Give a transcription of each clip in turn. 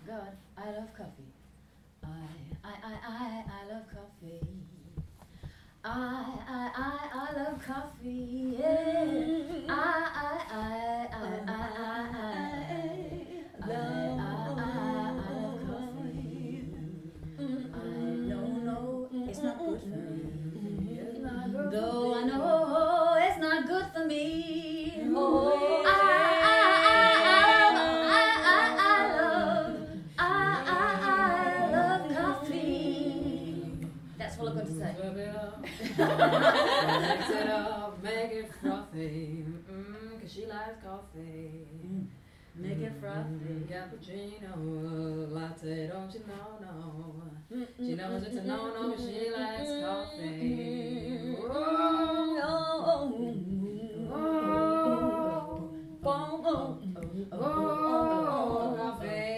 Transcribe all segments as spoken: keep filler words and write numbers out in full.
God, I love coffee. I, I, I, I, I love coffee. I, I, I, I love coffee. Yeah. I, I, I, I, I, I, I, I, I love coffee. I don't know it's not good for me. Though I know it's not good for me. Oh, I, I, I, I love, I, I, I love coffee. That's all I've got to say. Mix it up, make it frothy, mm, cause she likes coffee. Mm. Make it frothy. Cappuccino, latte, don't you know, no. She knows it's a no-no, but she likes coffee. Oh, oh, oh, oh, oh, oh, coffee.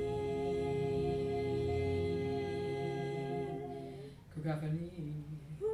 Cacophony.